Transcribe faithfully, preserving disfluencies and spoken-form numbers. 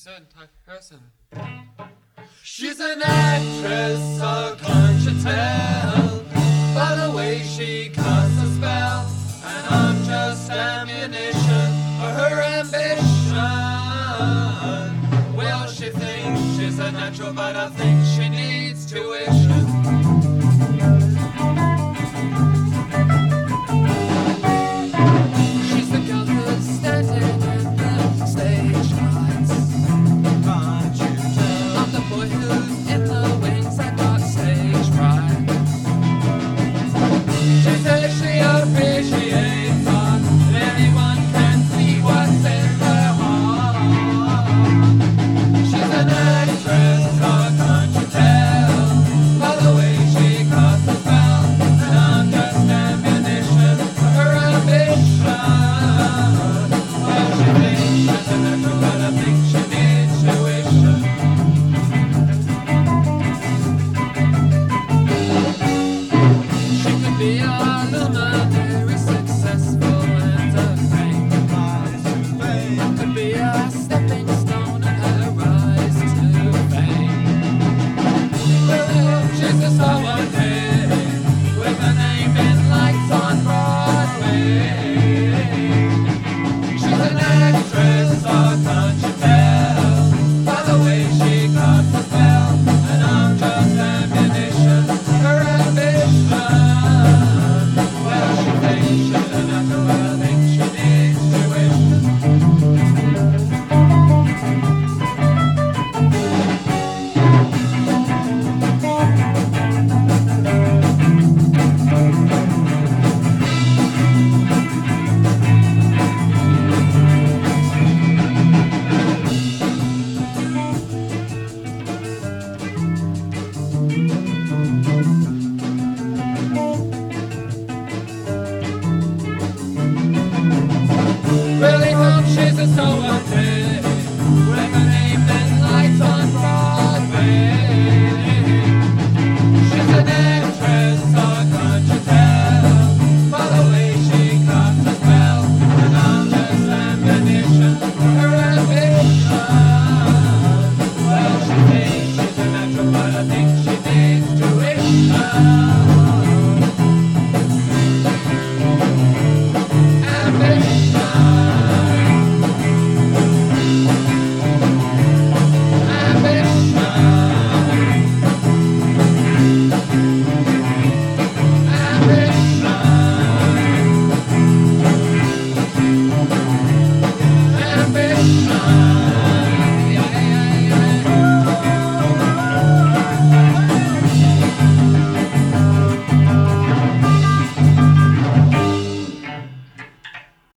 certain type of person. She's an actress, so can't you tell? By the way she casts a spell, and I'm just ammunition for her ambition. Well, she thinks she's a natural, but I think she needs tuition.